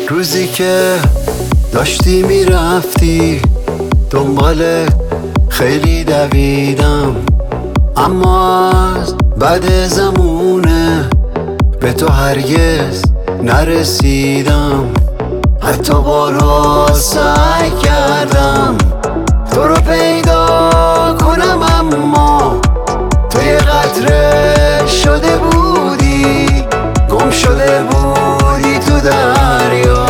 روزی که داشتی میرفتی دنبالت خیلی دویدم، اما از بعد زمونه به تو هرگز نرسیدم. حتی بارها سعی کردم تو رو پیدا کنم، اما تو یه قطره شده بودی، گم شده بودی تو دریا.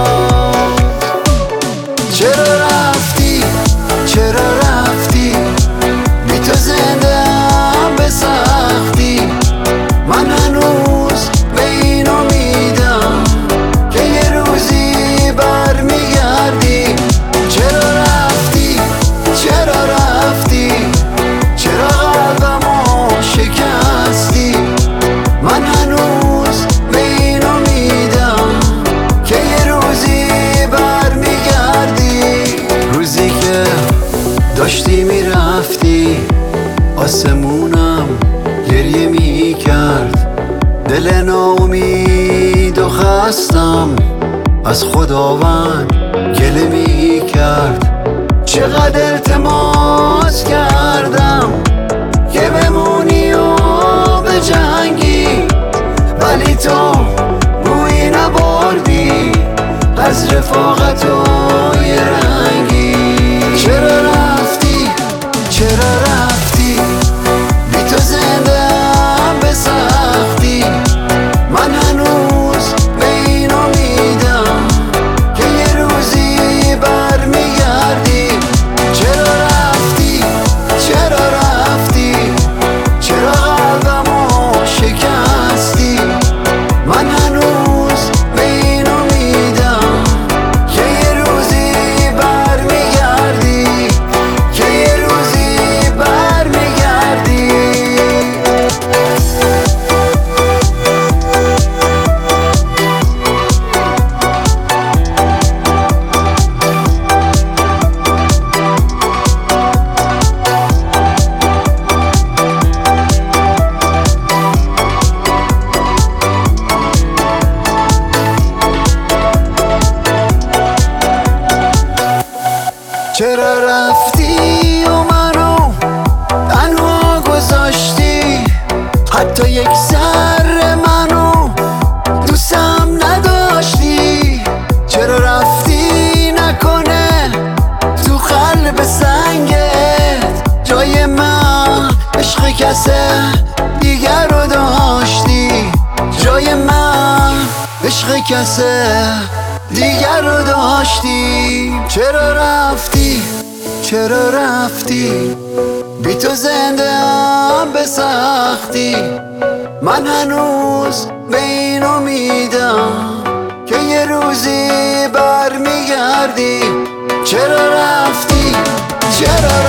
چرا رفتی؟ چرا رفتی؟ بی تو زنده‌ام به سختی. من هنوز به این امیدم که یه روزی برمیگردی. چرا رفتی؟ چرا رفتی؟ چرا قلبمو شکستی؟ من هنوز به این امیدم که یه روزی برمیگردی. روزی که داشتی میرفتی آسمونم گریه میکرد، دل ناامید و خستم از خداوند گله میکرد. چقدر التماس کردم که بمونی و به جنگی، ولی تو بویی نبردی از رفاقت و یه رنگی. چرا رفتی؟ چرا رفتی؟ بی تو زنده‌ام به سختی. من هنوز به این امیدم که یه روزی برمیگردی. چرا رفتی؟ چرا رفتی؟ چرا قلبمو شکستی؟ من هنوز به این امیدم که یه روزی برمیگردی، که یه روزی برمیگردی. چرا رفتی و منو تنها گذاشتی؟ حتی یک ذره منو دوستم نداشتی. چرا رفتی؟ نکنه تو قلب سنگت جای من عشق کسه دیگر رو داشتی. جای من عشق کسه دیگر رو داشتی. چرا رفتی؟ چرا رفتی؟ بی تو زنده‌ام به سختی. من هنوز به این امیدم که یه روزی برمیگردی. چرا رفتی؟ چرا